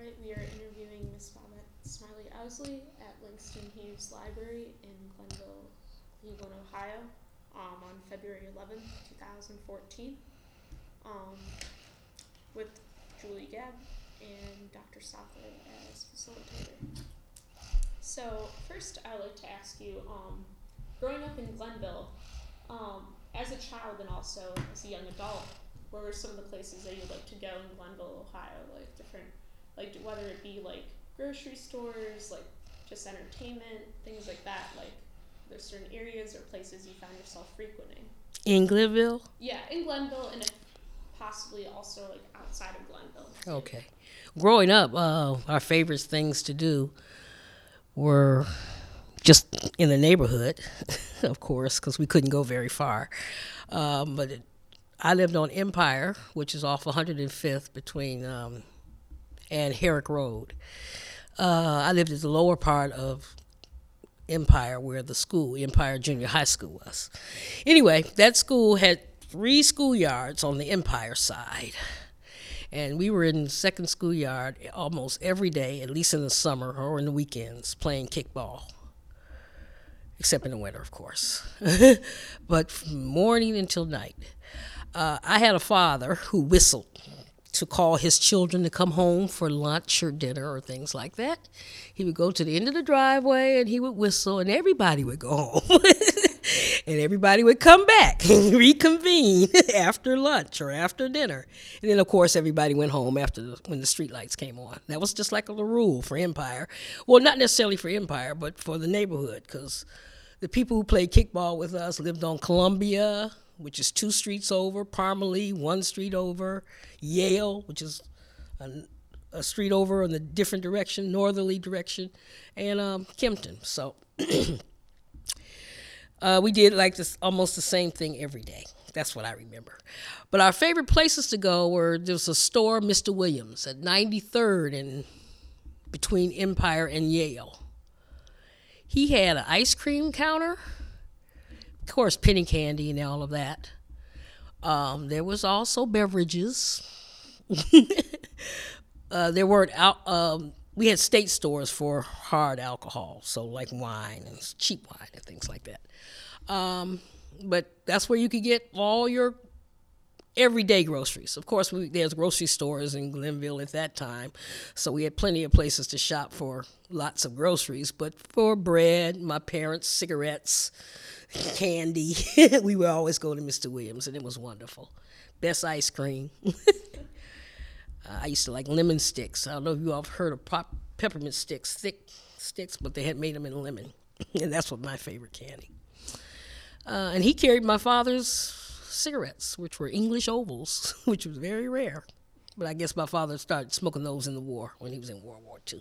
Alright, we are interviewing Miss Babette Smiley Owsley at Langston Hughes Library in Glenville, Cleveland, Ohio, on February 11th, 2014, um, with Julie Gabb and Dr. Southwood as facilitator. So, first I'd like to ask you, growing up in Glenville, as a child and also as a young adult, what were some of the places that you'd like to go in Glenville, Ohio, like different, like whether it be like grocery stores, like just entertainment, things like that, like there's certain areas or places you found yourself frequenting? In Glenville? Yeah, in Glenville, and if possibly also like outside of Glenville. Okay. Growing up, our favorite things to do were just in the neighborhood, of course, because we couldn't go very far. I lived on Empire, which is off 105th between and Herrick Road. I lived at the lower part of Empire, where the school, Empire Junior High School, was. Anyway, that school had 3 schoolyards on the Empire side. And we were in the second schoolyard almost every day, at least in the summer or in the weekends, playing kickball. Except in the winter, of course. But from morning until night. I had a father who whistled to call his children to come home for lunch or dinner or things like that. He would go to the end of the driveway and he would whistle and everybody would go home. And everybody would come back and reconvene after lunch or after dinner. And then, of course, everybody went home when the street lights came on. That was just like a rule for Empire. Well, not necessarily for Empire, but for the neighborhood, because the people who played kickball with us lived on Columbia, which is 2 streets over, Parmalee, 1 street over, Yale, which is a street over in the different direction, northerly direction, and Kempton. So we did like this, almost the same thing every day. That's what I remember. But our favorite places to go were, there was a store, Mr. Williams, at 93rd and between Empire and Yale. He had an ice cream counter, of course, penny candy and all of that. There was also beverages. There weren't we had state stores for hard alcohol, so like wine and cheap wine and things like that. But that's where you could get all your everyday groceries. Of course, there's grocery stores in Glenville at that time, so we had plenty of places to shop for lots of groceries. But for bread, my parents' cigarettes, candy, we would always go to Mr. Williams, and it was wonderful. Best ice cream. I used to like lemon sticks. I don't know if you all have heard of peppermint sticks, thick sticks, but they had made them in lemon, and that's what my favorite candy. And he carried my father's cigarettes, which were English Ovals, which was very rare. But I guess my father started smoking those in the war, when he was in World War II.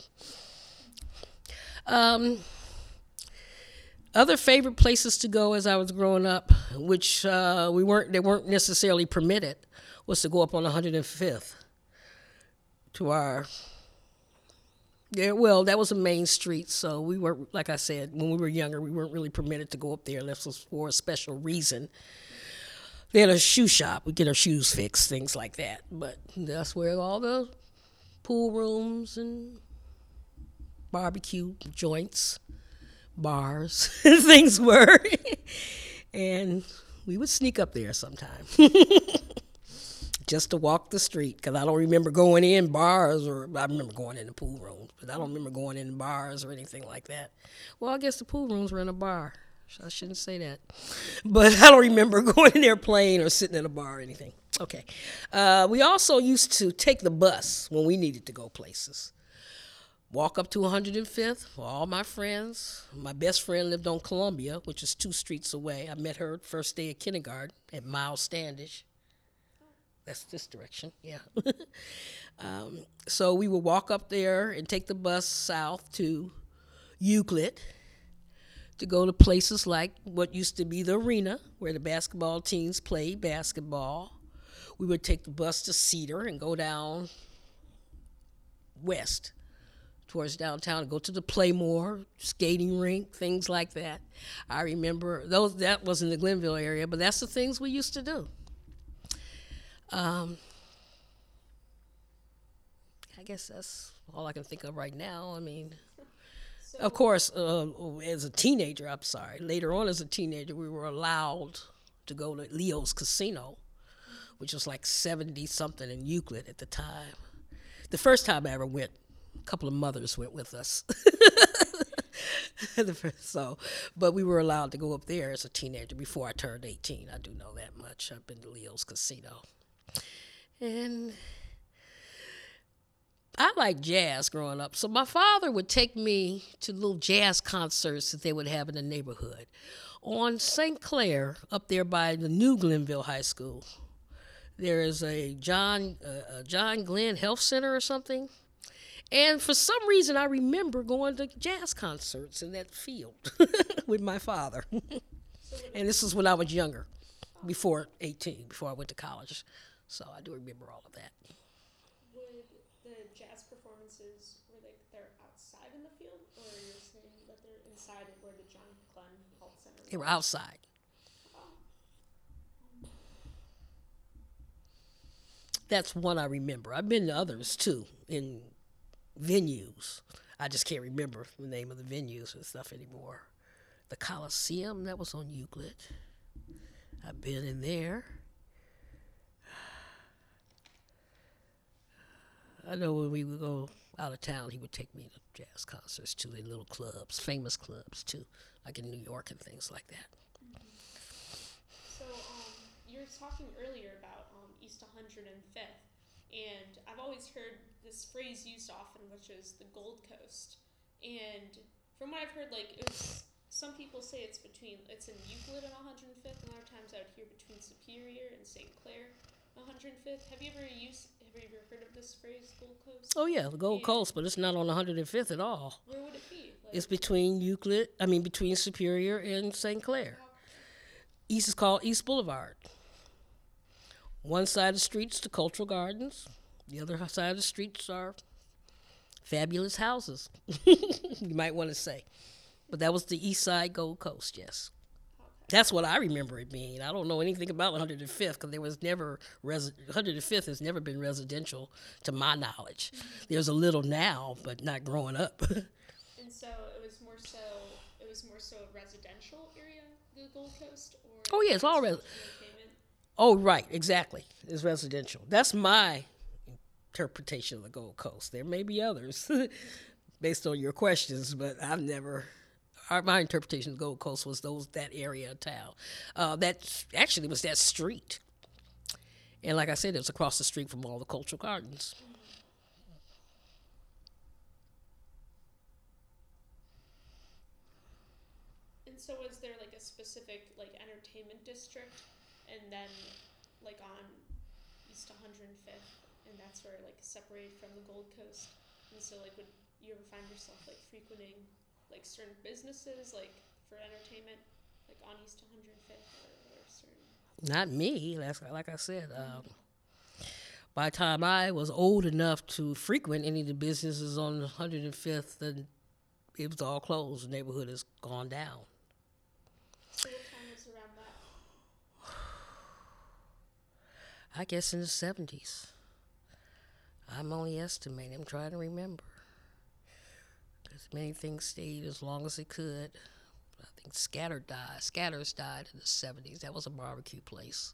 Other favorite places to go as I was growing up, which they weren't necessarily permitted, was to go up on 105th to our. Yeah, well, that was a main street, so we were, like I said, when we were younger, we weren't really permitted to go up there unless it was for a special reason. They had a shoe shop. We'd get our shoes fixed, things like that. But that's where all the pool rooms and barbecue joints, bars, things were. And we would sneak up there sometime just to walk the street, because I don't remember going in bars, or I remember going in the pool rooms, but I don't remember going in bars or anything like that. Well, I guess the pool rooms were in a bar. I shouldn't say that. But I don't remember going in there playing or sitting in a bar or anything. Okay. We also used to take the bus when we needed to go places. Walk up to 105th for all my friends. My best friend lived on Columbia, which is 2 streets away. I met her first day of kindergarten at Miles Standish. That's this direction, yeah. So we would walk up there and take the bus south to Euclid, to go to places like what used to be the arena, where the basketball teams played basketball. We would take the bus to Cedar and go down west towards downtown and go to the Playmore skating rink, things like that. I remember that was in the Glenville area, but that's the things we used to do. I I guess that's all I can think of right now. I mean, So, of course, as a teenager, I'm sorry, later on as a teenager, we were allowed to go to Leo's Casino, which was like 70 something in Euclid at the time. The first time I ever went, a couple of mothers went with us. So, but we were allowed to go up there as a teenager before I turned 18. I do know that much. I've been to Leo's Casino. And I liked jazz growing up. So my father would take me to little jazz concerts that they would have in the neighborhood. On St. Clair, up there by the new Glenville High School, there is a John Glenn Health Center or something. And for some reason, I remember going to jazz concerts in that field with my father. And this is when I was younger, before 18, before I went to college. So I do remember all of that. would the jazz performances, they're outside in the field, or you're saying that they're inside of where the John Glenn Health Center was? They were outside. That's one I remember. I've been to others, too, in venues. I just can't remember the name of the venues and stuff anymore. The Coliseum, that was on Euclid. I've been in there. I know when we would go out of town, he would take me to jazz concerts, too, in little clubs, famous clubs, too, like in New York and things like that. So, you were talking earlier about East 105th, and I've always heard this phrase used often, which is the Gold Coast. And from what I've heard, some people say it's in Euclid and 105th, and other times I would hear between Superior and St. Clair, 105th. Have you ever heard of this phrase, Gold Coast? Oh yeah, the Gold Coast, but it's not on 105th at all. Where would it be? It's between between Superior and St. Clair. East is called East Boulevard. One side of the street's the Cultural Gardens. The other side of the streets are fabulous houses, you might want to say. But that was the East Side Gold Coast, yes. Okay. That's what I remember it being. I don't know anything about 105th because there was never 105th has never been residential to my knowledge. Mm-hmm. There's a little now, but not growing up. And so it was more so a residential area, the Gold Coast, or oh yeah, it's all Oh right, exactly. It's residential. That's my interpretation of the Gold Coast. There may be others based on your questions, but I've never. My interpretation of the Gold Coast was that area of town. That actually was that street, and like I said, it was across the street from all the Cultural Gardens. And so, was there a specific entertainment district, and then on East 105th, and that's where separated from the Gold Coast? And so would you ever find yourself frequenting certain businesses for entertainment on East 105th or certain? Not me. Like I said. By the time I was old enough to frequent any of the businesses on 105th, then it was all closed. The neighborhood has gone down. So what time was around that? I guess in the 70s. I'm only estimating. I'm trying to remember. Because many things stayed as long as they could. I think Scatters died in the 70s. That was a barbecue place.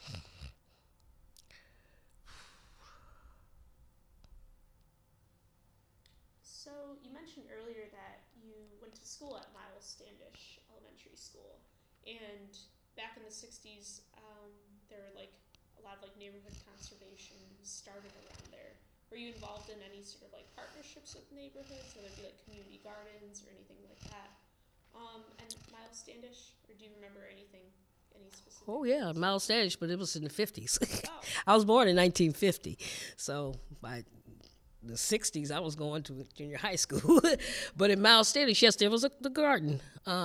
So you mentioned earlier that you went to school at Miles Standish Elementary School. And back in the 60s, there were a lot of neighborhood conservation started around there. Were you involved in any sort of partnerships with neighborhoods, whether it be community gardens or anything like that? And Miles Standish, or do you remember any specific? Oh yeah, Miles Standish, but it was in the 50s. Oh. I was born in 1950, so by the 60s I was going to junior high school. But in Miles Standish, yes, there was the garden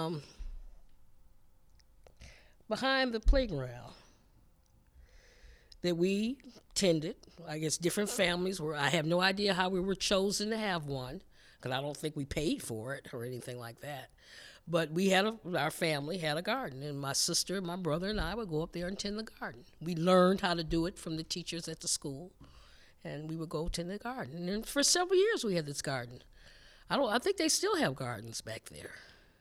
behind the playground that we tended. I guess different families were. I have no idea how we were chosen to have one, because I don't think we paid for it or anything like that. But our family had a garden, and my sister, my brother, and I would go up there and tend the garden. We learned how to do it from the teachers at the school, and we would go to the garden. And for several years we had this garden. I think they still have gardens back there.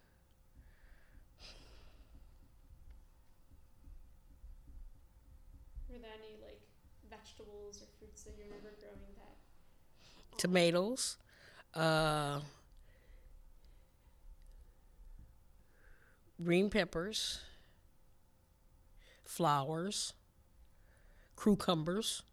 Were there any like vegetables or fruits that you remember growing that? Tomatoes, green peppers, flowers, cucumbers,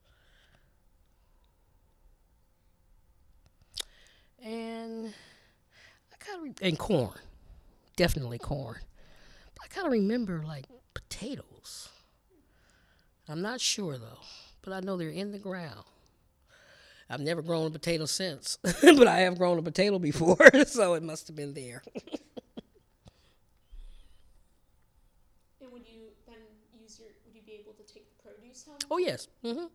and and corn. Definitely corn. I kind of remember like potatoes. I'm not sure though, but I know they're in the ground. I've never grown a potato since, but I have grown a potato before, so it must have been there. And would you then would you be able to take the produce home? Oh, yes. Mm-hmm.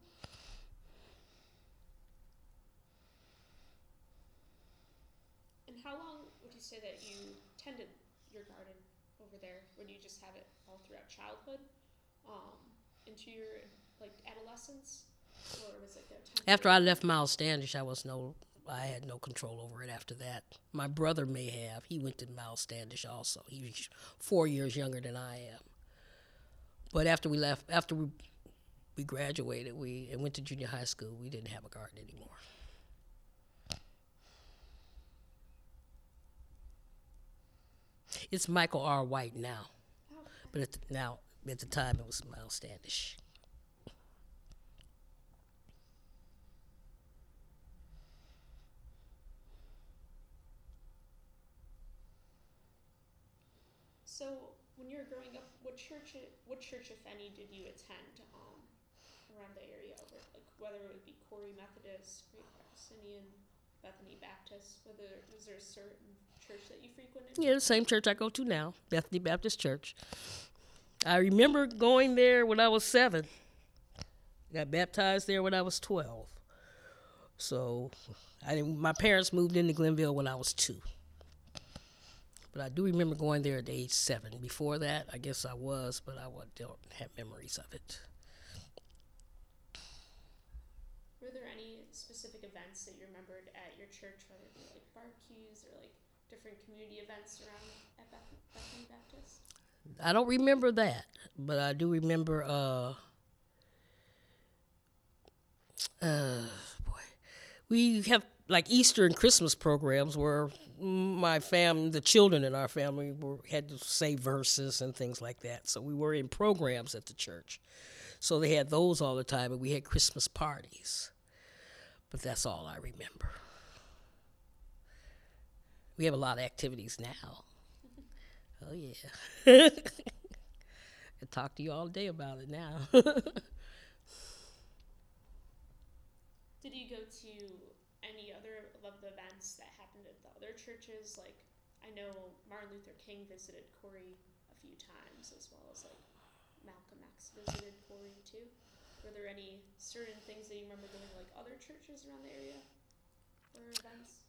And how long would you say that you tended your garden over there? Would you just have it all throughout childhood, into your like adolescence, or was it there? After I left Miles Standish, I had no control over it after that. My brother may have. He went to Miles Standish also. He was 4 years younger than I am. But after we graduated, and went to junior high school, we didn't have a garden anymore. It's Michael R. White now, but at the time it was Miles Standish. So when you were growing up, what church, if any, did you attend around the area? Like whether it would be Corey Methodist, Great Abyssinian, Bethany Baptist. Was there a certain church that you frequented? Yeah, the same church I go to now, Bethany Baptist Church. I remember going there when I was 7. Got baptized there when I was 12. So my parents moved into Glenville when I was 2. But I do remember going there at age 7. Before that, I guess I was, but I don't have memories of it. Were there any specific events that you remembered at your church, whether it be like barbecues or like different community events around at Bethany Baptist? I don't remember that, but I do remember, we have like Easter and Christmas programs where the children in our family had to say verses and things like that. So we were in programs at the church. So they had those all the time, and we had Christmas parties. But that's all I remember. We have a lot of activities now. Oh, yeah. I talk to you all day about it now. Did you go to any other of the events that happened at the other churches? Like, I know Martin Luther King visited Corey a few times, as well as like Malcolm X visited Corey too. Were there any certain things that you remember going to like other churches around the area or events?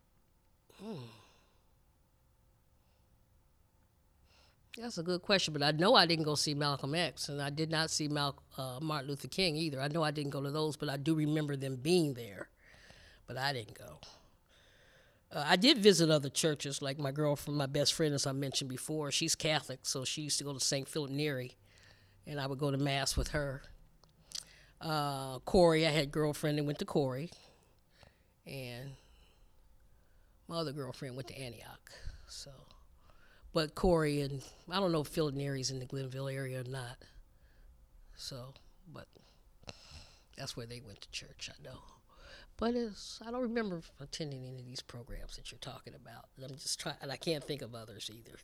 That's a good question, but I know I didn't go see Malcolm X, and I did not see Martin Luther King either. I know I didn't go to those, but I do remember them being there, but I didn't go. I did visit other churches, like my girlfriend, my best friend, as I mentioned before. She's Catholic, so she used to go to St. Philip Neri, and I would go to Mass with her. Corey, I had a girlfriend that went to Corey, and my other girlfriend went to Antioch, so... But Corey and I don't know if Philip Neri's in the Glenville area or not. So, but that's where they went to church, I know. But I don't remember attending any of these programs that you're talking about. I'm just trying, and I can't think of others either.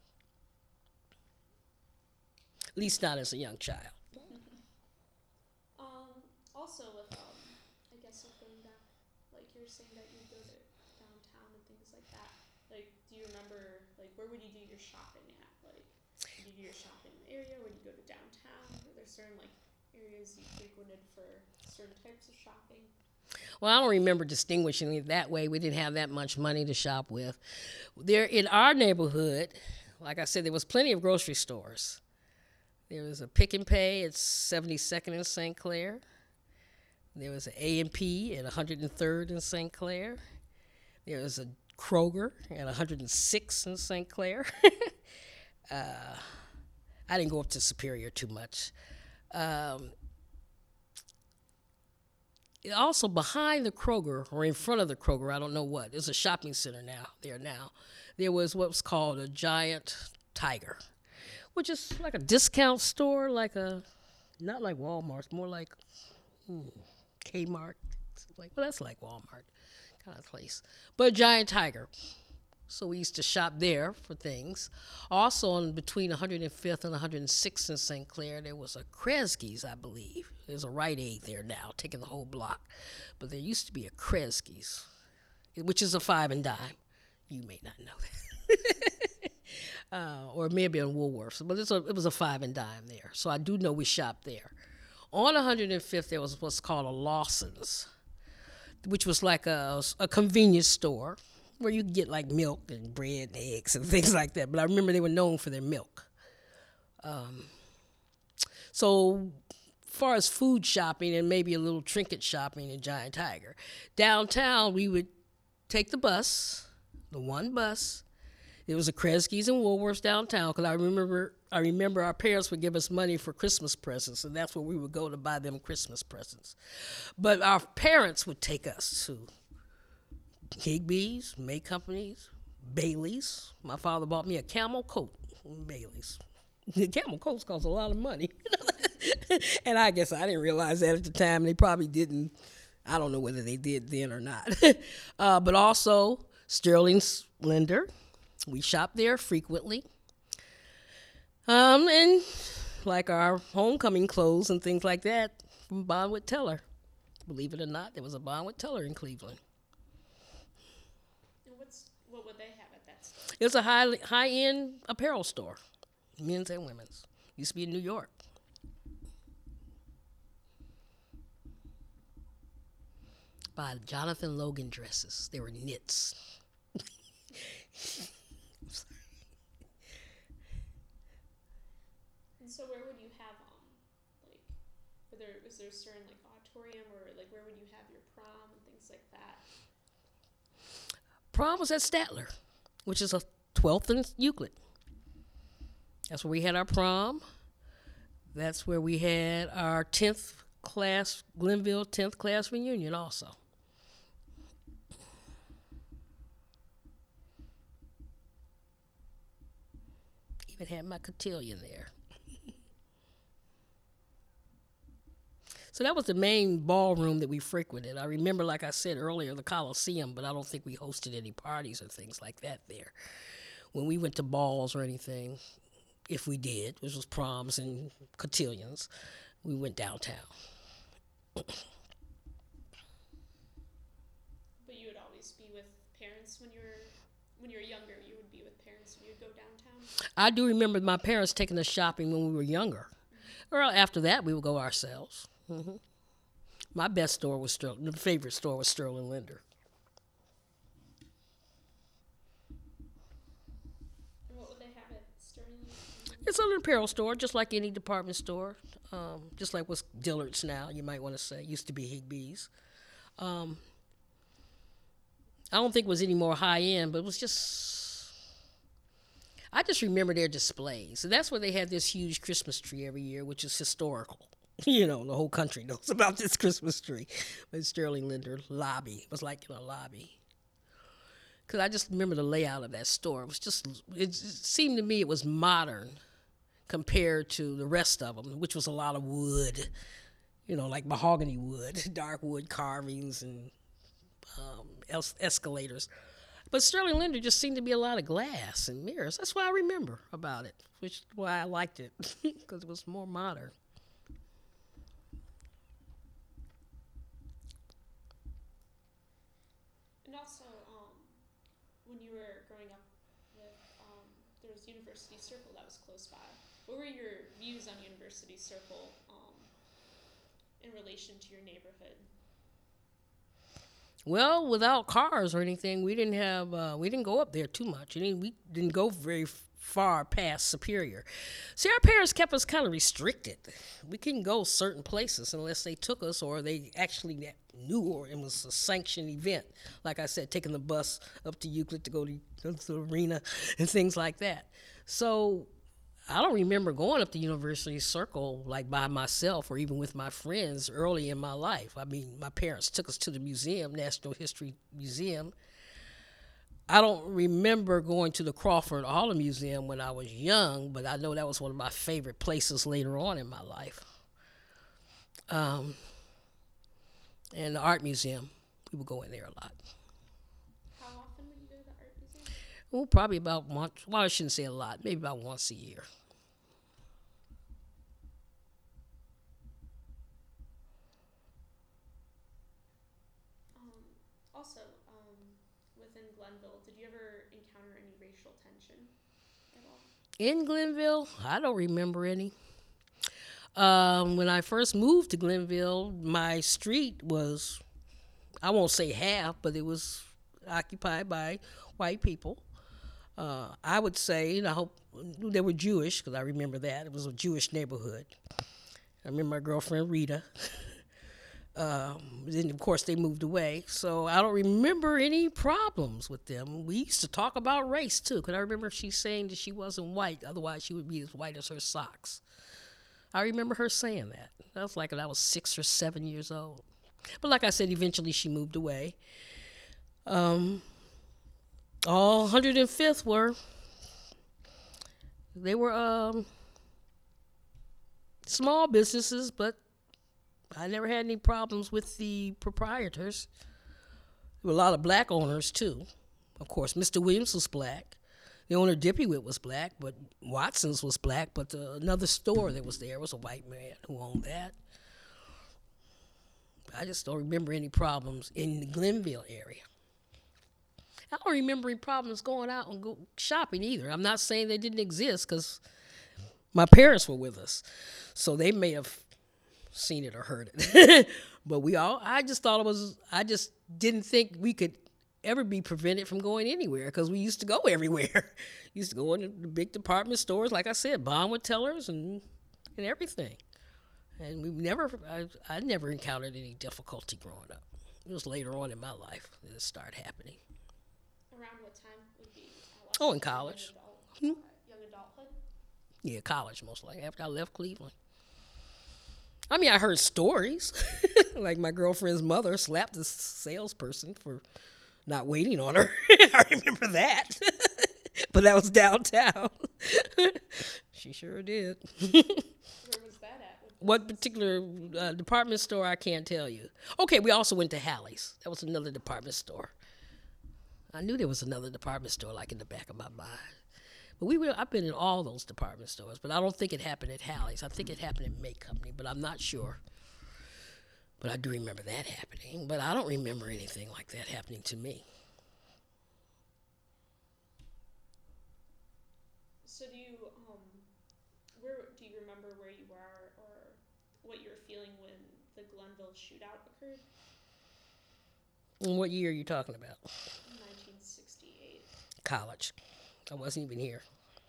At least not as a young child. Also, with I guess with going back, like you're saying that you go to downtown and things like that. Like, do you remember? Like, where would you do your shopping at? Like, did you do your shopping in the area? Would you go to downtown? Were there certain, like, areas you frequented for certain types of shopping? Well, I don't remember distinguishing it that way. We didn't have that much money to shop with. There, in our neighborhood, like I said, there was plenty of grocery stores. There was a Pick and Pay at 72nd and St. Clair. There was an A&P at 103rd in St. Clair. There was a Kroger at 106 in St. Clair. I didn't go up to Superior too much. Also behind the Kroger, or in front of the Kroger, I don't know what, there's a shopping center now. There was what was called a Giant Tiger, which is like a discount store, not like Walmart, more like Kmart. That's like Walmart kind of place. But a Giant Tiger. So we used to shop there for things. Also, between 105th and 106th in St. Clair, there was a Kresge's, I believe. There's a Rite Aid there now, taking the whole block. But there used to be a Kresge's, which is a 5 and dime. You may not know that. Or maybe in Woolworths. But it was a 5 and dime there. So I do know we shopped there. On 105th, there was what's called a Lawson's, which was like a convenience store, where you could get like milk and bread and eggs and things like that. But I remember they were known for their milk. So far as food shopping and maybe a little trinket shopping in Giant Tiger, downtown we would take the one bus. There was a Kresge's and Woolworths downtown, because I remember our parents would give us money for Christmas presents, and that's where we would go to buy them Christmas presents. But our parents would take us to Higbee's, May Company's, Bailey's. My father bought me a camel coat from Bailey's. The camel coats cost a lot of money. And I guess I didn't realize that at the time. They probably didn't. I don't know whether they did then or not. But also Sterling Linder. We shopped there frequently. And like our homecoming clothes and things like that from Bonwit Teller. Believe it or not, there was a Bonwit Teller in Cleveland. What would they have at that store? It was a high-end apparel store, men's and women's. Used to be in New York. By Jonathan Logan dresses. They were knits. And so where would you have was there a certain like auditorium, or like where would you have your prom and things like that? Prom was at Statler, which is a 12th and Euclid. That's where we had our prom. That's where we had our 10th class, Glenville 10th class reunion also. Even had my cotillion there. So that was the main ballroom that we frequented. I remember, like I said earlier, the Coliseum, but I don't think we hosted any parties or things like that there. When we went to balls or anything, if we did, which was proms and cotillions, we went downtown. But you would always be with parents when you were younger. You would be with parents when you would go downtown. I do remember my parents taking us shopping when we were younger. Or after that, we would go ourselves. Mm-hmm. My best store was the favorite store was Sterling Linder. And what would they have at Sterling Linder? It's an apparel store, just like any department store, just like what's Dillard's now, you might want to say. Used to be Higbee's. I don't think it was any more high-end, but it was just... I just remember their displays. And that's where they had this huge Christmas tree every year, which is historical. You know, the whole country knows about this Christmas tree. But Sterling Linder lobby. It was like in a lobby. Because I just remember the layout of that store. It seemed to me it was modern compared to the rest of them, which was a lot of wood, you know, like mahogany wood, dark wood carvings and escalators. But Sterling Linder just seemed to be a lot of glass and mirrors. That's what I remember about it, which is why I liked it, because it was more modern. And also, when you were growing up, there was University Circle that was close by. What were your views on University Circle in relation to your neighborhood? Well, without cars or anything, we didn't go up there too much. We didn't go very far past Superior. See, our parents kept us kind of restricted. We couldn't go certain places unless they took us or they actually knew or it was a sanctioned event. Like I said, taking the bus up to Euclid to go to the arena and things like that. So I don't remember going up the University Circle like by myself or even with my friends early in my life. I mean, my parents took us to the museum, National History Museum. I don't remember going to the Crawford Hall Museum when I was young, but I know that was one of my favorite places later on in my life. And the art museum, we would go in there a lot. How often would you go to the art museum? Well, probably about once. Well, I shouldn't say a lot. Maybe about once a year. Also, within Glenville, did you ever encounter any racial tension at all? In Glenville, I don't remember any. When I first moved to Glenville, my street was, I won't say half, but it was occupied by white people. I would say, and I hope they were Jewish, because I remember that. It was a Jewish neighborhood. I remember my girlfriend Rita. Then, of course, they moved away. So I don't remember any problems with them. We used to talk about race, too, because I remember she saying that she wasn't white. Otherwise, she would be as white as her socks. I remember her saying that. That was like when I was 6 or 7 years old. But like I said, eventually she moved away. All 105th they were small businesses, but I never had any problems with the proprietors. There were a lot of black owners, too. Of course, Mr. Williams was black. The owner, Dippywit, was black, but Watson's was black. But another store that was there was a white man who owned that. I just don't remember any problems in the Glenville area. I don't remember any problems going out and go shopping either. I'm not saying they didn't exist because my parents were with us. So they may have seen it or heard it. But I just didn't think we could ever be prevented from going anywhere because we used to go everywhere. Used to go into the big department stores, like I said, Bonwood tellers and everything. And I never encountered any difficulty growing up. It was later on in my life that it started happening. Around what time would be? In college. Young adulthood? Yeah, college most likely, after I left Cleveland. I mean, I heard stories. Like my girlfriend's mother slapped the salesperson for not waiting on her. I remember that. But that was downtown. She sure did. Where was that at? What particular department store, I can't tell you. Okay, we also went to Hallie's. That was another department store. I knew there was another department store like in the back of my mind. But I've been in all those department stores, but I don't think it happened at Hallie's. I think it happened at May Company, but I'm not sure. But I do remember that happening. But I don't remember anything like that happening to me. So do you remember where you were or what you were feeling when the Glenville shootout occurred? And what year are you talking about? 1968. College. I wasn't even here.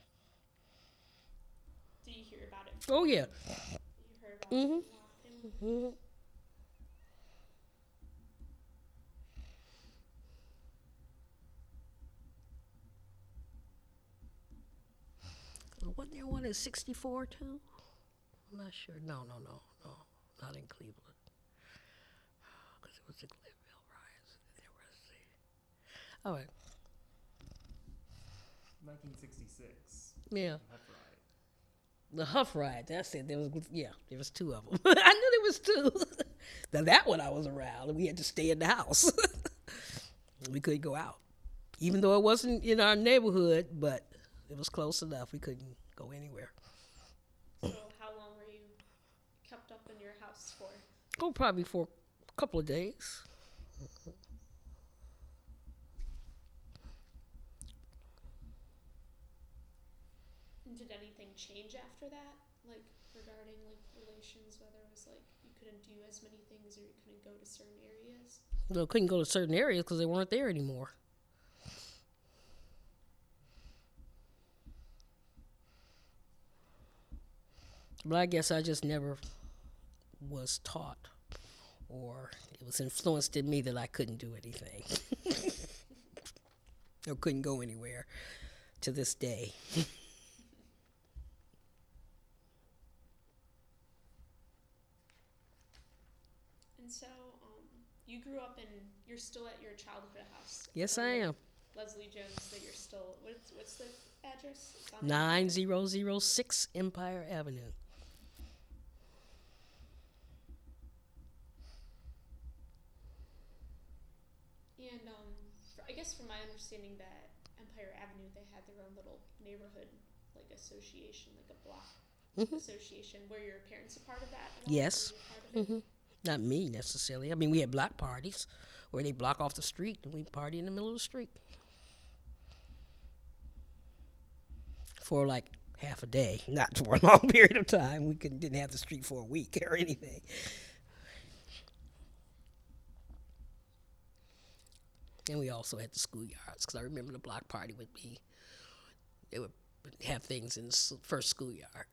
Did you hear about it? Oh, yeah. You heard about it? Mm-hmm. Wasn't there one in 64 too? I'm not sure. No. Not in Cleveland. Because it was the Glenville riots. There was the... All right. 1966. Yeah. Huff Riot. The Huff Riot. That's it. There was two of them. I knew there was two. Now that one I was around, and we had to stay in the house. We couldn't go out, even though it wasn't in our neighborhood, but it was close enough. We couldn't go anywhere. So how long were you kept up in your house for? Oh, probably for a couple of days. Did anything change after that? Like regarding like relations, whether it was like you couldn't do as many things or you couldn't go to certain areas? Well, couldn't go to certain areas because they weren't there anymore. But I guess I just never was taught, or it was influenced in me that I couldn't do anything or couldn't go anywhere to this day. And so, you grew up in, you're still at your childhood house. Yes, I am. Leslie Jones, that you're still, what's the address? It's on 9006 Empire Avenue. And I guess from my understanding that Empire Avenue, they had their own little neighborhood, like association, like a block association. Were your parents a part of that at all? Yes. Were you a part of it? Not me necessarily. I mean, we had block parties where they block off the street and we party in the middle of the street for like half a day, not for a long period of time. We didn't have the street for a week or anything. And we also had the schoolyards, because I remember the block party would be, they would have things in the first schoolyard.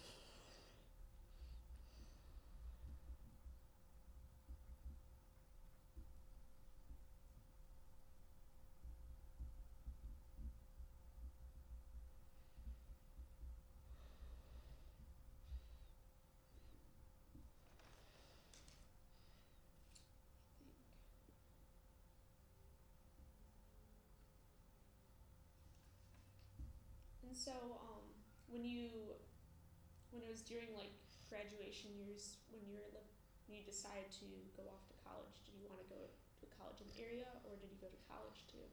And so, when it was during like graduation years, when you decided to go off to college, did you want to go to college in the area, or did you go to college too?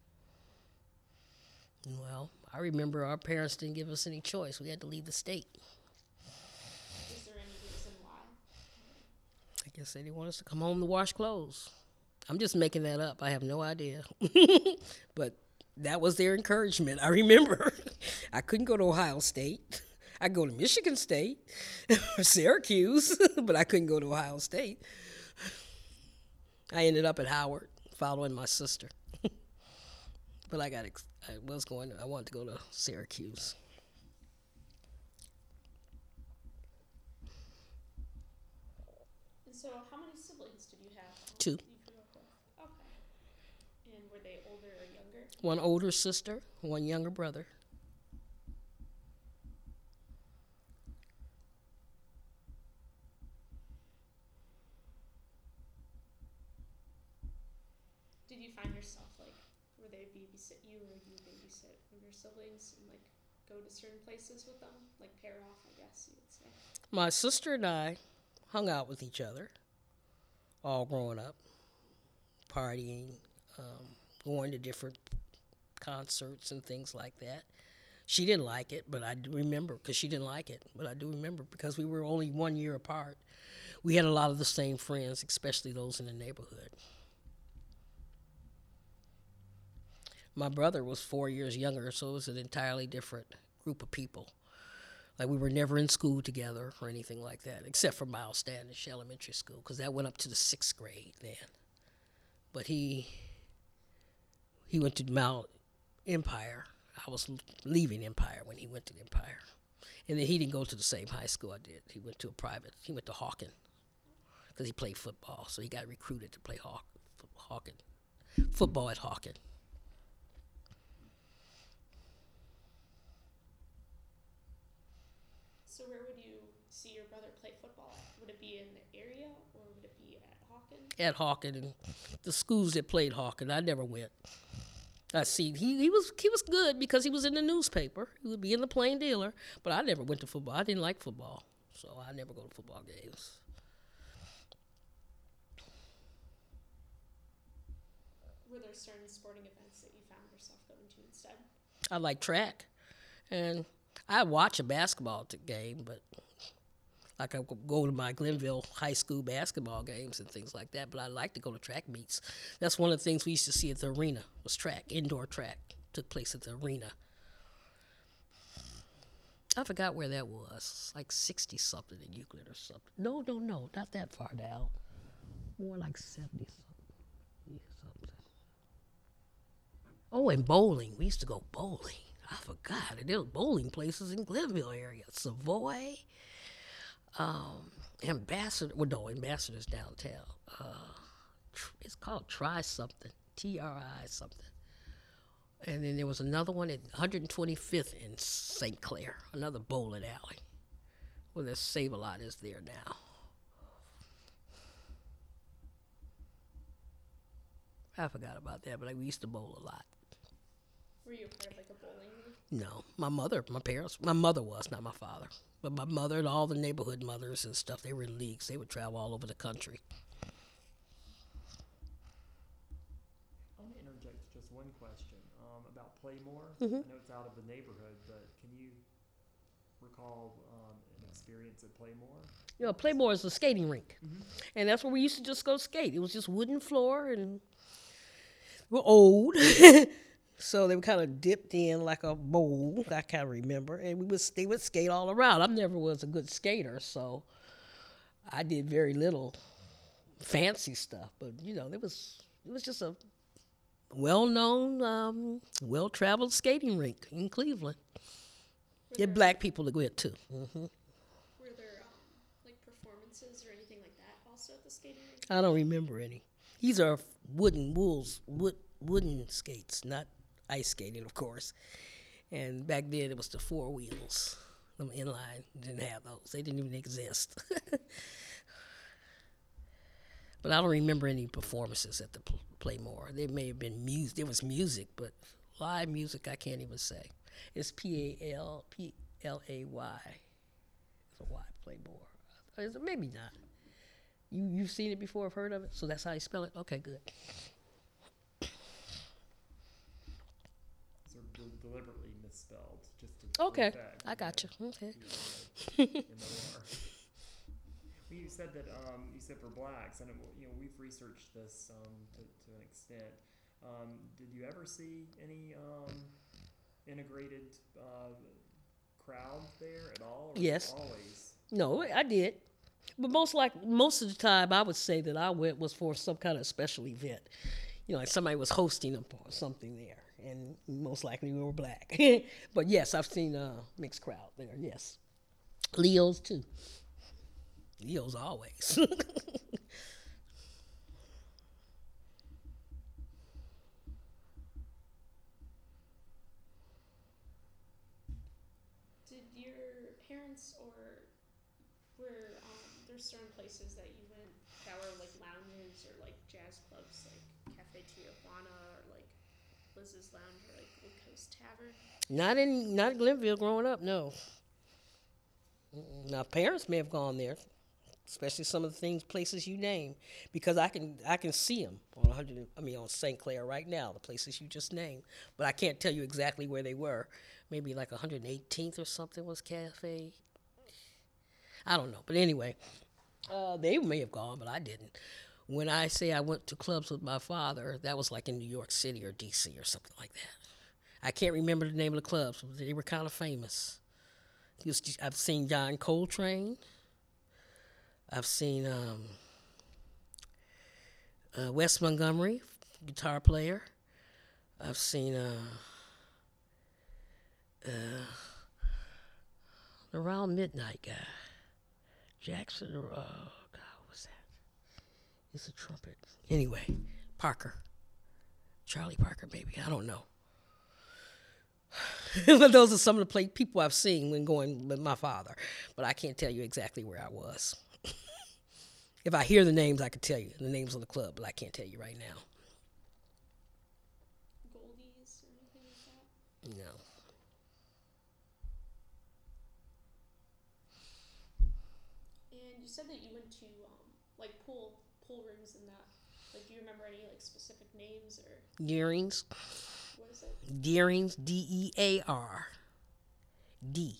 Well, I remember our parents didn't give us any choice. We had to leave the state. Is there any reason why? I guess they didn't want us to come home to wash clothes. I'm just making that up. I have no idea. But that was their encouragement. I remember I couldn't go to Ohio State. I could go to Michigan State or Syracuse, but I couldn't go to Ohio State. I ended up at Howard following my sister. But I wanted to go to Syracuse. And so, how many siblings did you have? 2. You grew up with? Okay. And were they older or younger? One older sister, one younger brother. Did you find yourself like, were they babysit you, or you babysit your siblings and like go to certain places with them, like pair off, I guess you would say? My sister and I hung out with each other, all growing up, partying, going to different concerts and things like that. She didn't like it, but I do remember, because she didn't like it, but I do remember because we were only 1 year apart. We had a lot of the same friends, especially those in the neighborhood. My brother was 4 years younger, so it was an entirely different group of people. Like, we were never in school together or anything like that, except for Miles Standish Elementary School, because that went up to the 6th grade then. But he went to Mount Empire. I was leaving Empire when he went to Empire. And then he didn't go to the same high school I did. He went to he went to Hawken, because he played football, so he got recruited to play football at Hawken. So where would you see your brother play football at? Would it be in the area, or would it be at Hawken? At Hawken, and the schools that played Hawken, I never went. I see he was good because he was in the newspaper. He would be in the Plain Dealer, but I never went to football. I didn't like football, so I never go to football games. Were there certain sporting events that you found yourself going to instead? I like track, and I watch a basketball game, but like I go to my Glenville High School basketball games and things like that, but I like to go to track meets. That's one of the things we used to see at the arena, was track, indoor track, took place at the arena. I forgot where that was, like 60-something in Euclid or something. No, not that far down. More like 70-something. Oh, and bowling. We used to go bowling. I forgot. There were bowling places in Glenville area. Savoy. Ambassador. Well, no, Ambassador's downtown. It's called Try Something. TRI something. And then there was another one at 125th in St. Clair, another bowling alley. Well, there's Save-A-Lot is there now. I forgot about that, but we used to bowl a lot. Were you a part of like a bowling league? No, my mother was, not my father. But my mother and all the neighborhood mothers and stuff, they were in leagues. They would travel all over the country. I'm going to interject just one question about Playmore. Mm-hmm. I know it's out of the neighborhood, but can you recall an experience at Playmore? You know, Playmore is a skating rink. Mm-hmm. And that's where we used to just go skate. It was just wooden floor, and we're old. So they were kind of dipped in like a bowl, I kind of remember. And they would skate all around. I never was a good skater, so I did very little fancy stuff. But, you know, it was just a well-known, well-traveled skating rink in Cleveland. Yeah, black people that went too. Mm-hmm. Were there like performances or anything like that also at the skating rink? I don't remember any. These are wooden skates, not ice skating, of course. And back then it was the 4 wheels. Them inline didn't have those. They didn't even exist. But I don't remember any performances at the Playmore. There may have been music. There was music, but live music I can't even say. It's P-A-L-P-L-A-Y. It's a Y, Playmore. Maybe not. You've seen it before, have heard of it? So that's how you spell it? Okay, good. So deliberately misspelled, just to Okay, effect, I got you. Okay. In the war. Well, you said that you said for blacks, and we've researched this to an extent. Did you ever see any integrated crowd there at all? Or Yes. Always. No, I did. But most of the time, I would say that I went was for some kind of special event. You know, like somebody was hosting something there, and most likely we were black. But yes, I've seen a mixed crowd there, yes. Leo's too. Leo's always. Did your parents or were there's certain places that you went that were like lounges or like jazz clubs like Cafe Tijuana or like Liz's Lounge or like Old Coast Tavern? Not in Glenville growing up, no. Now parents may have gone there, especially some of the places you name, because I can see them on St. Clair right now, the places you just named, but I can't tell you exactly where they were. Maybe like 118th or something was Cafe. I don't know, but anyway, they may have gone, but I didn't. When I say I went to clubs with my father, that was like in New York City or D.C. or something like that. I can't remember the name of the clubs, but they were kind of famous. I've seen John Coltrane. I've seen Wes Montgomery, guitar player. I've seen the Around Midnight guy. Jackson, God, what was that? It's a trumpet. Anyway, Parker. Charlie Parker, maybe. I don't know. But those are some of the people I've seen when going with my father. But I can't tell you exactly where I was. If I hear the names, I could tell you the names of the club, but I can't tell you right now. Goldies or anything like that? No. And you said that you went to like pool rooms and that. Like, do you remember any like specific names or? Dearings. What is it? Dearings, D-E-A-R. D.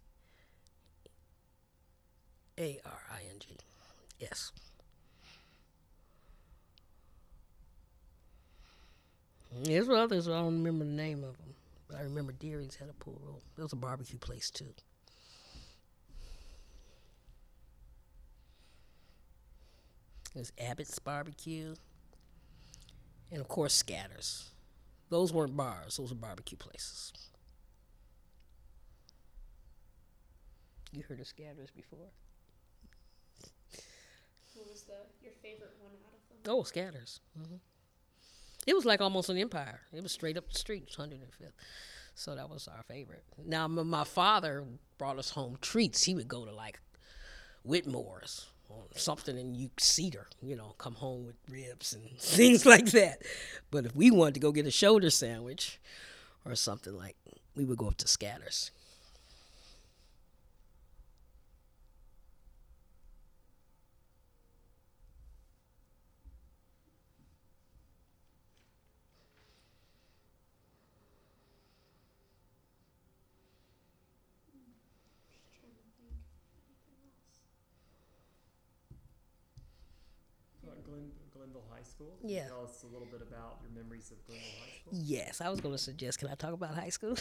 A-R-I-N-G. Yes. There's others, I don't remember the name of them. But I remember Deary's had a pool room. There was a barbecue place, too. There's Abbott's Barbecue. And, of course, Scatters. Those weren't bars. Those were barbecue places. You heard of Scatters before? What was your favorite one out of them? Oh, Scatters. It was like almost an Empire. It was straight up the street, 105th. So that was our favorite. Now, my father brought us home treats. He would go to like Whitmore's or something in Cedar, come home with ribs and things like that. But if we wanted to go get a shoulder sandwich or something like, we would go up to Scatters. Trying to think of anything else. Glenville High School? Yeah. Tell us a little bit about your memories of Glenville High School. Yes, I was going to suggest, can I talk about high school?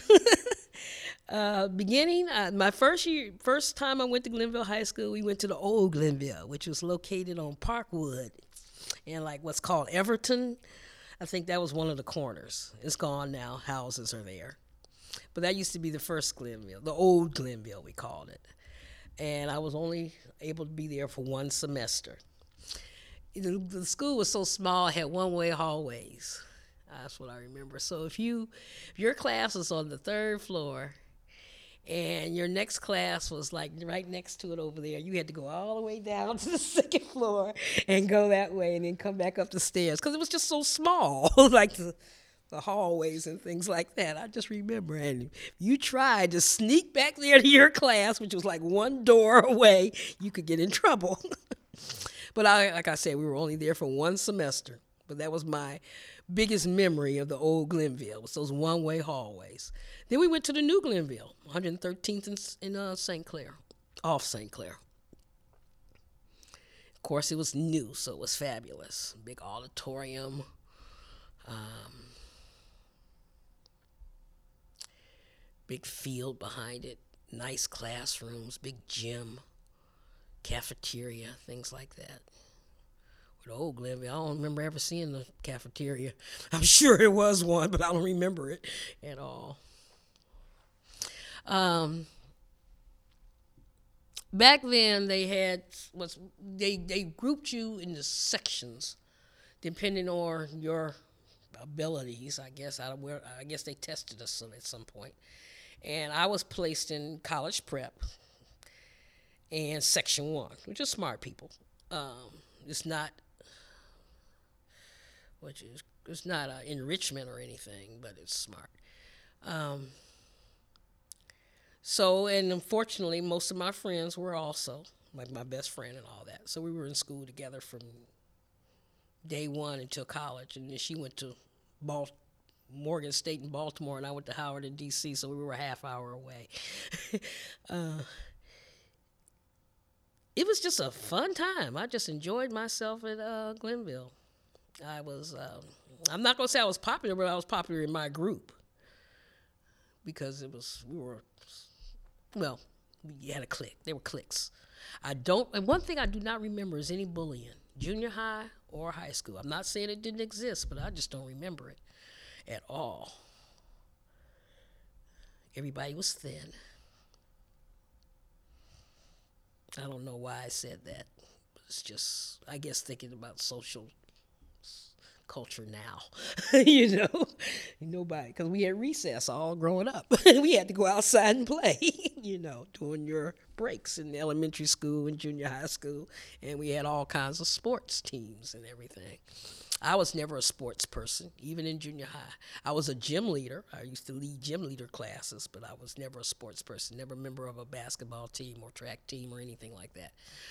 My first time I went to Glenville High School, we went to the old Glenville, which was located on Parkwood and like what's called Everton. I think that was one of the corners. It's gone now. Houses are there. But that used to be the first Glenville, the old Glenville, we called it. And I was only able to be there for one semester. The school was so small, it had one-way hallways. That's what I remember. So if your class was on the third floor and your next class was like right next to it over there, you had to go all the way down to the second floor and go that way and then come back up the stairs because it was just so small, like the hallways and things like that. I just remember. And you tried to sneak back there to your class, which was like one door away, you could get in trouble. But like I said, we were only there for one semester. But that was my biggest memory of the old Glenville, was those one-way hallways. Then we went to the new Glenville, 113th in St. Clair, off St. Clair. Of course, it was new, so it was fabulous. Big auditorium. Big field behind it. Nice classrooms, big gym, cafeteria, things like that. With old Glenville, I don't remember ever seeing the cafeteria. I'm sure it was one, but I don't remember it at all. Back then, they grouped you into sections, depending on your abilities. I guess they tested us at some point, and I was placed in college prep and section 1, which is smart people. It's not enrichment or anything, but it's smart. And unfortunately, most of my friends were also, like my best friend and all that. So we were in school together from day one until college. And then she went to Morgan State in Baltimore, and I went to Howard in D.C., so we were a half hour away. It was just a fun time. I just enjoyed myself at Glenville. I'm not going to say I was popular, but I was popular in my group because we had a clique. There were cliques. And one thing I do not remember is any bullying, junior high or high school. I'm not saying it didn't exist, but I just don't remember it at all. Everybody was thin. I don't know why I said that. It's just, I guess, thinking about social culture now, nobody, because we had recess all growing up. We had to go outside and play, during your breaks in elementary school and junior high school, and we had all kinds of sports teams and everything. I was never a sports person, even in junior high. I was a gym leader. I used to lead gym leader classes, but I was never a sports person, never a member of a basketball team or track team or anything like that.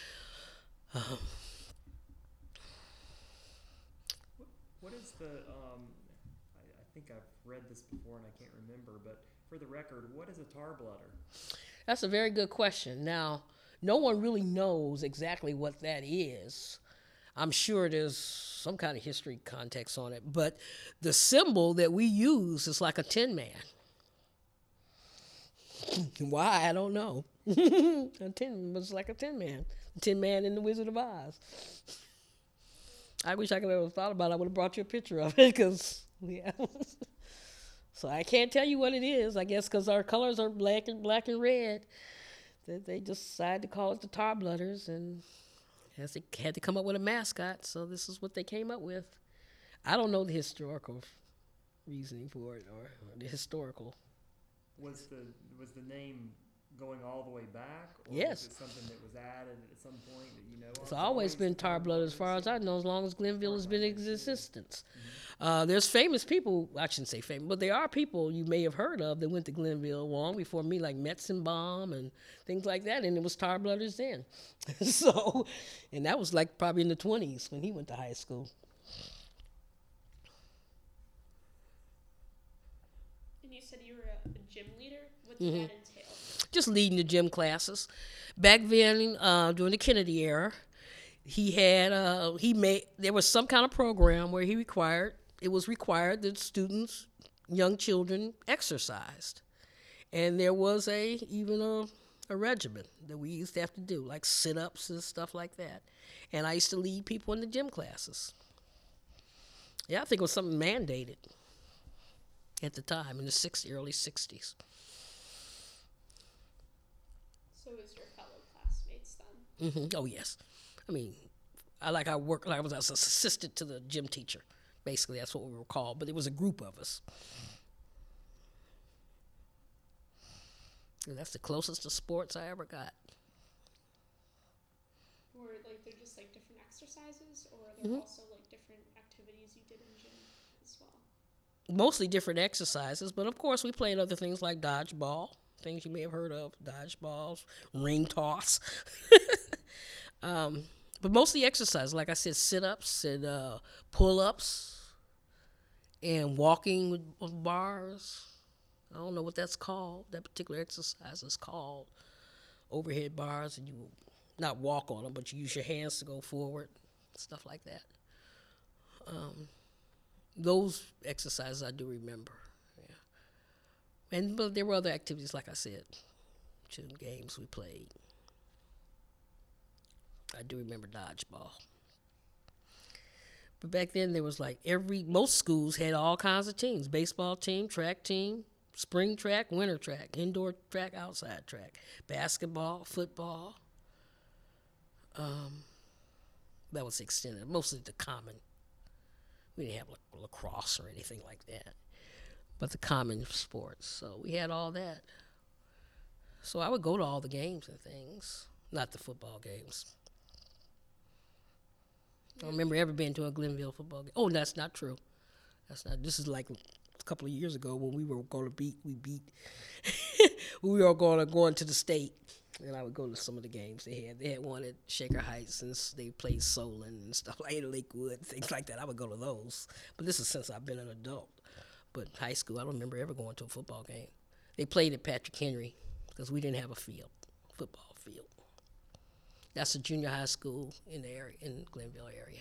What is I think I've read this before and I can't remember, but for the record, what is a tar bloodder? That's a very good question. Now, no one really knows exactly what that is. I'm sure there's some kind of history context on it, but the symbol that we use is like a Tin Man. Why? I don't know. A tin was like a Tin Man. Tin Man in the Wizard of Oz. I wish I could have thought about it. I would have brought you a picture of it yeah. So I can't tell you what it is. I guess because our colors are black and red, that they just decided to call it the Tar Blooders, and They had to come up with a mascot, so this is what they came up with. I don't know the historical reasoning for it or the historical. Was the name going all the way back? Or Yes. Was it something that was added at some point that you know of? It's always been Tar Blood as far as I know, as long as Glenville has been in existence. There's famous people, I shouldn't say famous, but there are people you may have heard of that went to Glenville long before me, like Metzenbaum and things like that, and it was Tar Blooders then. So, and that was like probably in the 20s when he went to high school. And you said you were a gym leader? What did that entail? Just leading the gym classes. Back then, during the Kennedy era, there was some kind of program where it was required that students, young children, exercised. And there was even a regimen that we used to have to do, like sit-ups and stuff like that. And I used to lead people in the gym classes. Yeah, I think it was something mandated at the time in the early 60s. So it was your fellow classmates then? Oh, yes. I mean, I was an assistant to the gym teacher. Basically, that's what we were called. But it was a group of us. And that's the closest to sports I ever got. Or like they're just like different exercises, or are there also like different activities you did in gym as well? Mostly different exercises, but of course we played other things like dodgeball, things you may have heard of, dodgeballs, ring toss. But mostly exercise, like I said, sit-ups and pull-ups and walking with bars. I don't know what that's called. That particular exercise is called overhead bars, and you not walk on them, but you use your hands to go forward, stuff like that. Those exercises I do remember. Yeah. But there were other activities, like I said, shooting games we played. I do remember dodgeball. But back then there was most schools had all kinds of teams: baseball team, track team, spring track, winter track, indoor track, outside track, basketball, football. That was extended, mostly the common. We didn't have lacrosse or anything like that, but the common sports. So we had all that. So I would go to all the games and things, not the football games. I don't remember ever being to a Glenville football game. Oh, that's not true. This is like a couple of years ago when we were going to we were going to go into the state, and I would go to some of the games they had. They had one at Shaker Heights, and they played Solon and stuff like that, Lakewood, things like that. I would go to those. But this is since I've been an adult. But high school, I don't remember ever going to a football game. They played at Patrick Henry because we didn't have a football field. That's a junior high school in the area, in Glenville area.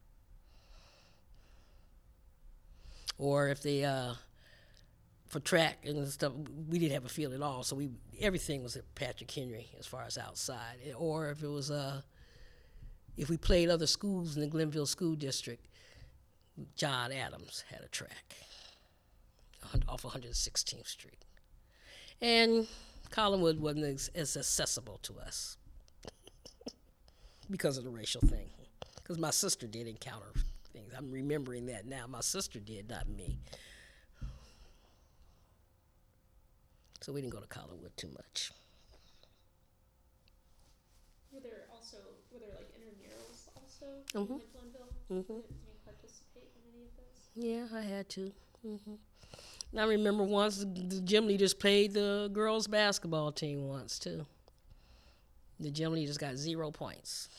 Or if they, for track and stuff, we didn't have a field at all, so everything was at Patrick Henry as far as outside. Or if it was, if we played other schools in the Glenville School District, John Adams had a track off 116th Street. And Collinwood wasn't as accessible to us because of the racial thing. Because my sister did encounter things. I'm remembering that now. My sister did, not me. So we didn't go to Collinwood too much. Were there like intramurals also in Glenville? Did you participate in any of those? Yeah, I had to. And I remember once the gym leaders played the girls' basketball team once too. The gym leaders got 0 points.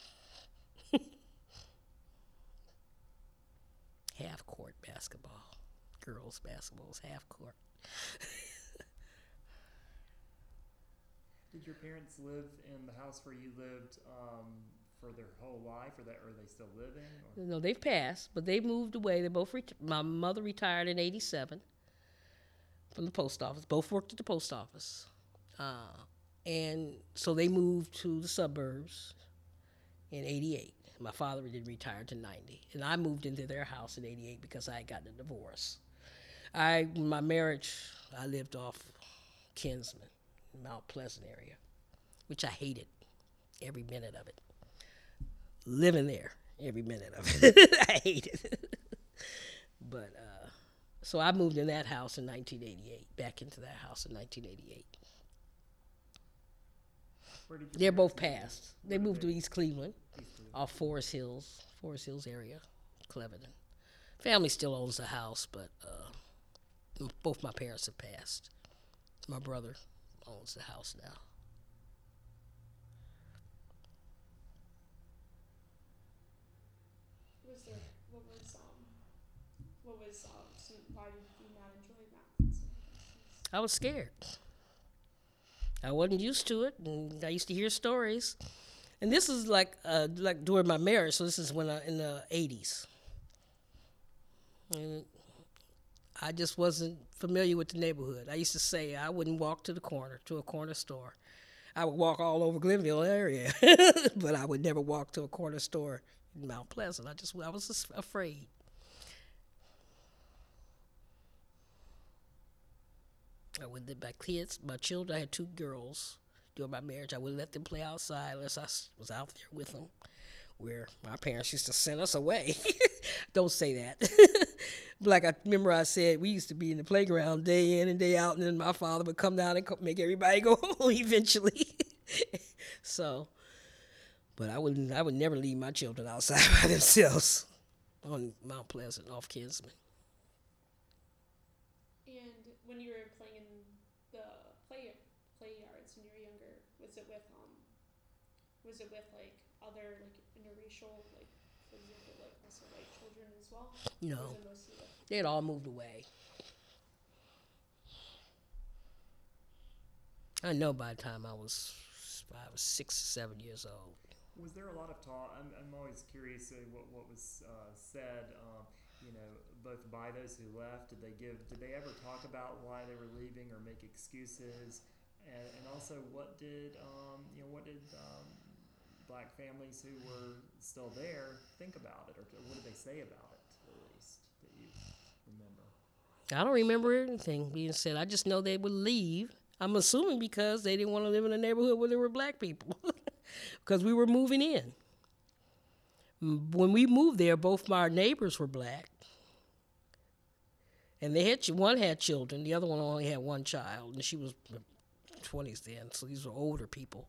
Half court basketball. Girls' basketball was half court. Did your parents live in the house where you lived for their whole life, or are they still living? Or? No, they've passed, but they moved away. They both my mother retired in '87 from the post office. Both worked at the post office, and so they moved to the suburbs in '88. My father did retire to 90, and I moved into their house in '88 because I had gotten a divorce. My marriage, I lived off Kinsman, Mount Pleasant area, which I hated every minute of it. living there every minute of it. I hate it. But so I moved in that house in 1988. Back into that house in 1988. Where did your They're both parents passed. They moved to East Cleveland, move? East Cleveland. off Forest Hills area, Cleveland. Family still owns the house, but both my parents have passed. My brother owns the house now. Why did you not enjoy math? I was scared. I wasn't used to it, and I used to hear stories. And this is like during my marriage, so this is when in the 80s. And I just wasn't familiar with the neighborhood. I used to say I wouldn't walk to a corner store. I would walk all over Glenville area, but I would never walk to a corner store in Mount Pleasant. I was just afraid. I wouldn't let my children, I had 2 girls during my marriage. I wouldn't let them play outside unless I was out there with them, where my parents used to send us away. Don't say that. Like I remember I said, we used to be in the playground day in and day out, and then my father would come down and make everybody go home eventually. So, but I would never leave my children outside by themselves on Mount Pleasant off Kinsman. And when you were playing in the play yards when you were younger, was it with like other like interracial, like for example, like also white children as well? No, or was it mostly they had all moved away. I know by the time I was 6 or 7 years old. Was there a lot of talk? I'm always curious what was said. Both by those who left. Did they ever talk about why they were leaving or make excuses? And also, what did Black families who were still there think about it, or what did they say about it, at least that you remember? I don't remember anything being said. I just know they would leave. I'm assuming because they didn't want to live in a neighborhood where there were black people, because we were moving in. When we moved there, both my neighbors were black, and one had children. The other one only had one child, and she was 20s then, so these were older people.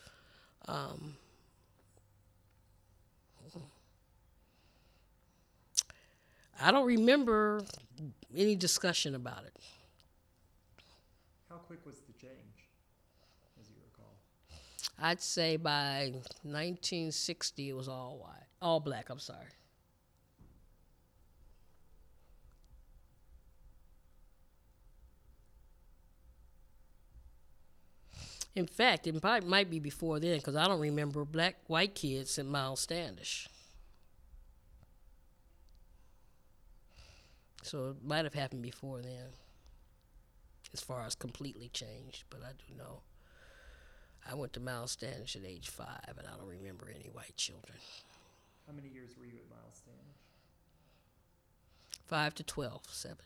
I don't remember any discussion about it. How quick was the change, as you recall? I'd say by 1960 it was all black. I'm sorry. In fact, it might be before then, because I don't remember white kids in Miles Standish. So it might have happened before then, as far as completely changed. But I do know I went to Miles Standish at age 5, and I don't remember any white children. How many years were you at Miles Standish? 5 to 12, 7.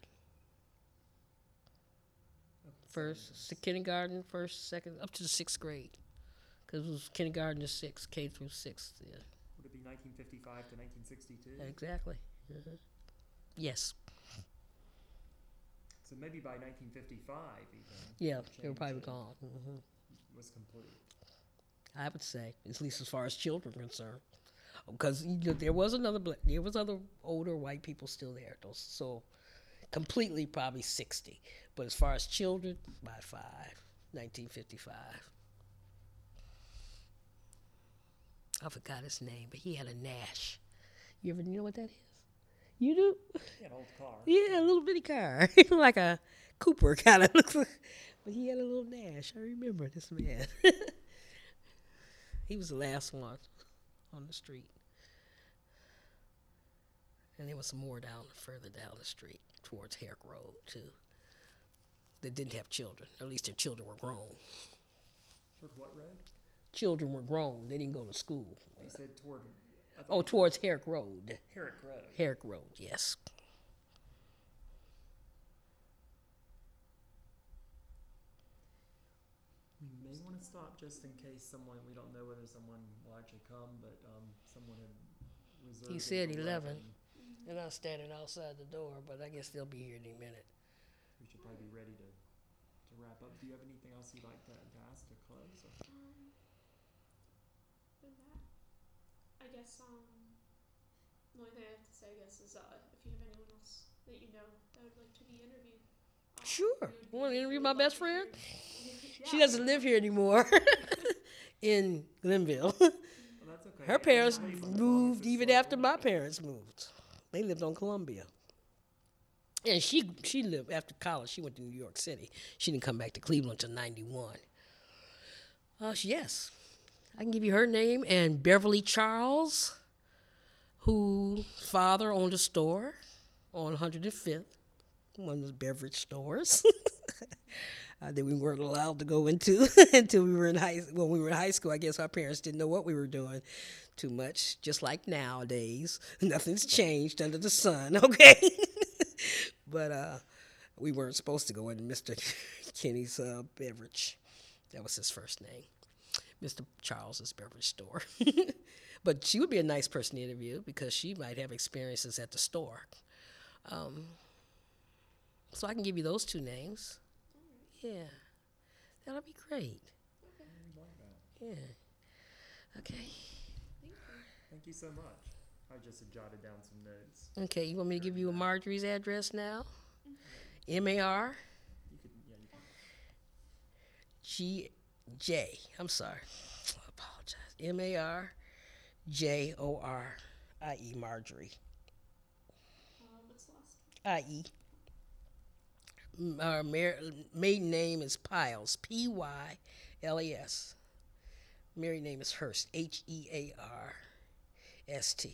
First, kindergarten, first, second, up to the 6th grade. Because it was kindergarten to 6th, K through 6th. Yeah. Would it be 1955 to 1962? Exactly. Mm-hmm. Yes. So maybe by 1955 even. Yeah, they were probably gone. Mm-hmm. Was complete. I would say, at least as far as children are concerned. Because there was other older white people still there. So completely probably 60. But as far as children, by 1955. I forgot his name, but he had a Nash. You know what that is? You do? He had an old car. Yeah, a little bitty car. Like a Cooper kind of looks like. But he had a little Nash. I remember this man. He was the last one on the street. And there was some more further down the street towards Herrick Road, too. That didn't have children. Or at least their children were grown. Toward what road? Children were grown. They didn't go to school. You said toward... towards Herrick Road. Herrick Road. Herrick Road, yes. You may want to to stop just in case someone, we don't know whether someone will actually come, but someone had reserved. He it said for 11. And I'm standing outside the door, but I guess they'll be here any minute. We should probably be ready to wrap up. Do you have anything else you'd like to ask to close? Or? For that, I guess the only thing I have to say, I guess, is if you have anyone else that you know that would like to be interviewed. Sure. we would You want to be- interview we my would love best to friend? hear- She Yeah. doesn't live here anymore in Glenville. Well, that's okay. Her parents Leave them as long as moved it's even local. after my parents moved. They lived on Columbia. And she lived after college. She went to New York City. She didn't come back to Cleveland until 91. Yes, I can give you her name, and Beverly Charles, whose father owned a store on 105th, one of the beverage stores that we weren't allowed to go into until we were in when we were in high school. I guess our parents didn't know what we were doing too much, just like nowadays. Nothing's changed under the sun, okay? But we weren't supposed to go into Mr. Kenny's beverage. That was his first name, Mr. Charles's beverage store. But she would be a nice person to interview because she might have experiences at the store. So I can give you those two names. Yeah, that'll be great. Yeah. Okay. Thank you so much. I just jotted down some notes. Okay, you want me to give you a Marjorie's address now? M-A-R. You could, yeah, you can. G-J. I'm sorry. I apologize. M-A-R-J-O-R-I-E, Marjorie. What's the last? I-E. Our maiden name is Piles, P-Y-L-E-S. Married name is Hurst, H-E-A-R-S-T.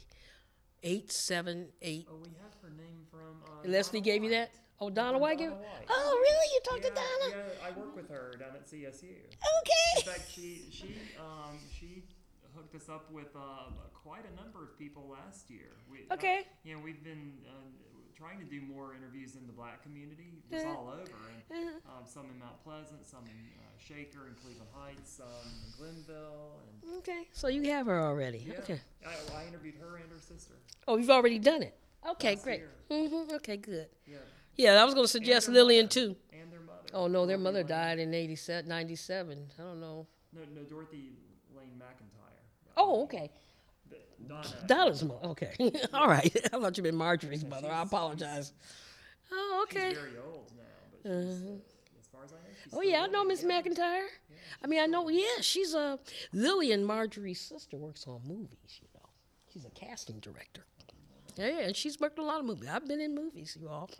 878. Oh, we have her name from. Leslie Donna gave you White. that? Oh, Donna White gave. Donna White. Oh, really? You talked to Yeah, Donna? yeah, I work with her down at CSU. In Okay. fact, she hooked us up with quite a number of people last year. Okay. We've been trying to do more interviews in the Black community, just all over, and some in Mount Pleasant, some in Shaker and Cleveland Heights, some in Glenville, and Okay. So you have her already. yeah, Okay. I interviewed her and her sister. Oh, you've already done it. Okay, Last great. year. Okay, good. Yeah, Yeah, I was going to suggest their Lillian mother. too. And their mother. Oh no, their Dorothy mother Lane. died in 97. I don't know. No, Dorothy Lane McIntyre. Oh, okay. Donna. Donna's mother. Okay. All right. I thought you meant Marjorie's mother. I she's- apologize. Oh, okay. She's very old now, but she's, as far as I know, she's Oh still yeah, I know living. Miss Yeah. McIntyre. Yeah, I mean, I know. Yeah, she's Lillian, Marjorie's sister, works on movies. You know, she's a casting director. Yeah, and she's worked on a lot of movies. I've been in movies, you all.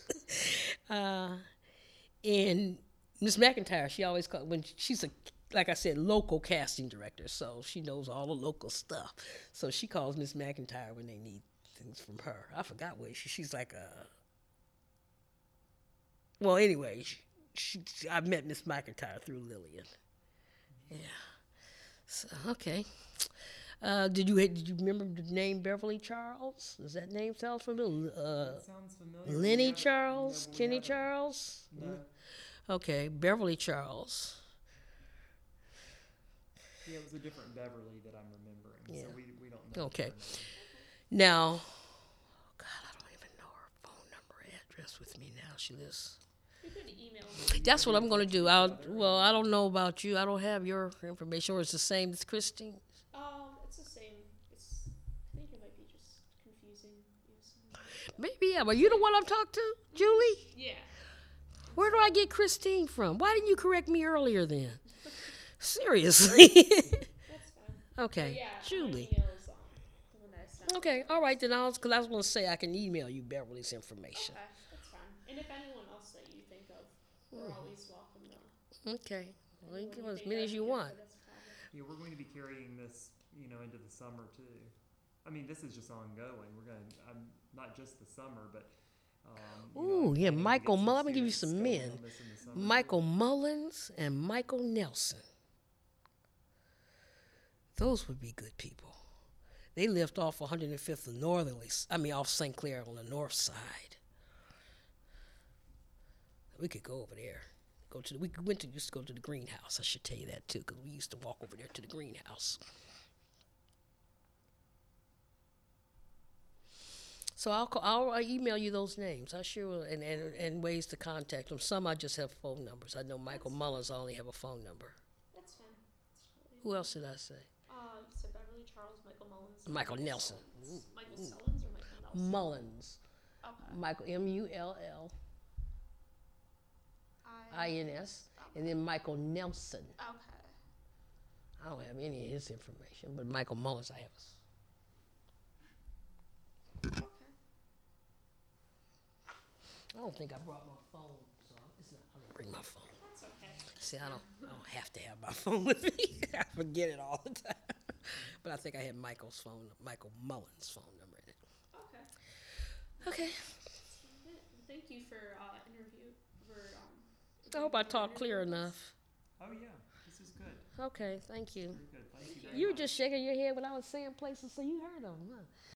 And Miss McIntyre, she always called when she's like I said, local casting director, so she knows all the local stuff. So she calls Miss McIntyre when they need things from her. I forgot what she's like a. Well, anyway, I met Miss McIntyre through Lillian. Yeah. So okay. Did you remember the name Beverly Charles? Does that name sound familiar? That sounds familiar. Lenny Yeah, Charles, no, we Kenny haven't. Charles. No. Okay, Beverly Charles. Yeah, it was a different Beverly that I'm remembering. Yeah. So we don't know. Okay. her name. Now, God, I don't even know her phone number, address with me now. She lives. You could email That's what I'm going to do. I don't know about you. I don't have your information, or it's the same as Christine. It's the same. I think it might be just confusing. Maybe, yeah. But you the one I'm talking to, Julie? Yeah. Where do I get Christine from? Why didn't you correct me earlier then? Seriously. That's fine. Okay, Yeah, Julie. My email's the one that I sent. Okay, all right then. Because I was going to say I can email you Beverly's information. Okay, that's fine. And if anyone else that you think of, we're always welcome to. Okay, well, you Anyone give you as think many of as you for want. this project. Yeah, we're going to be carrying this, into the summer too. I mean, this is just ongoing. We're going to, not just the summer, but. Ooh, I'm yeah, planning to Michael get some Mullins. I'm gonna give you students some going men. on this in the summer, too. Michael Mullins and Michael Nelson. Those would be good people. They lived off 105th and Northerly. Off St. Clair on the north side. We could go over there. we used to go to the greenhouse. I should tell you that too, because we used to walk over there to the greenhouse. So I'll email you those names. I sure will, and ways to contact them. Some I just have phone numbers. I know Michael Mullins. I only have a phone number. That's fine. That's totally Who else did I say? You said Beverly, Charles, Michael Mullins. Michael Nelson. Sellins. Michael Sellins or Michael Nelson? Mullins. Okay. Michael Mullins, and then Michael Nelson. Okay. I don't have any of his information, but Michael Mullins I have. Okay. I don't think I brought my phone, so I don't bring my phone. That's okay. See, I don't have to have my phone with me. I forget it all the time. But I think I had Michael Mullins' phone number in it. Okay. Okay. Thank you for I hope I talked clear enough. Oh yeah, this is good. Okay, thank you. Very good. Thank you very You were much. just shaking your head when I was saying places, so you heard them. Huh?